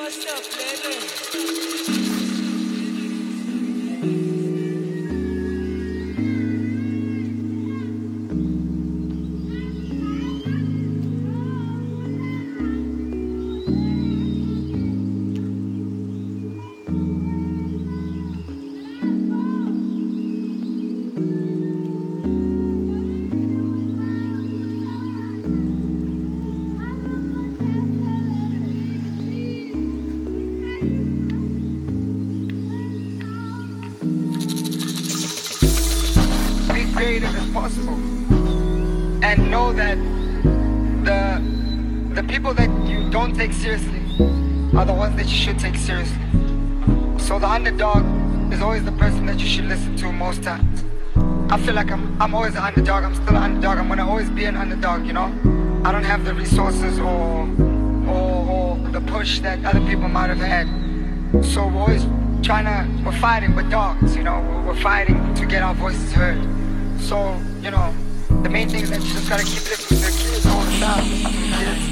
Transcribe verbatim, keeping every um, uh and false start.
creative as possible, and know that the the people that you don't take seriously are the ones that you should take seriously. So the underdog is always the person that you should listen to most times. I feel like I'm I'm always an underdog. I'm still an underdog. I'm gonna always be an underdog. You know, I don't have the resources or or, or the push that other people might have had. So we're always trying to we're fighting with dogs. You know, we're, we're fighting to get our voices heard. So, you know, the main thing is that you just gotta keep listening to the kids all the time. Kids.